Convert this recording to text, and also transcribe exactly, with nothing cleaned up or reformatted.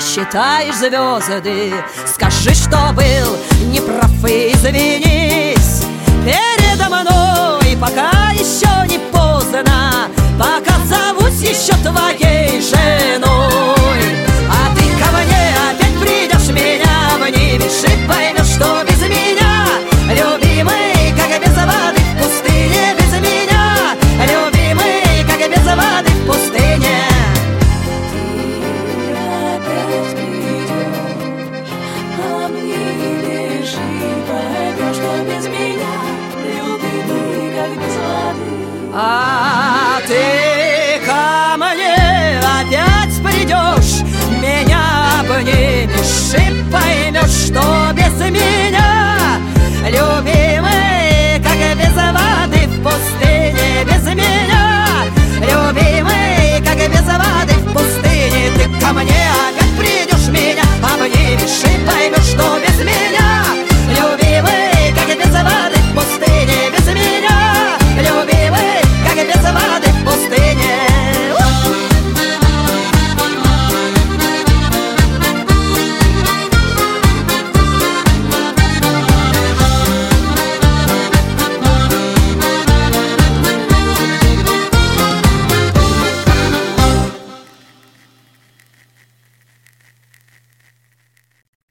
считаешь звезды. Скажи, что был неправ, и извинись передо мной, пока еще не поздно, пока зовусь еще твоей женой. А ты ко мне опять придешь, меня обнимешь и поймешь, что без меня, любимый, как без воды в пустыне, без меня, любимый, как без воды в пустыне. Ah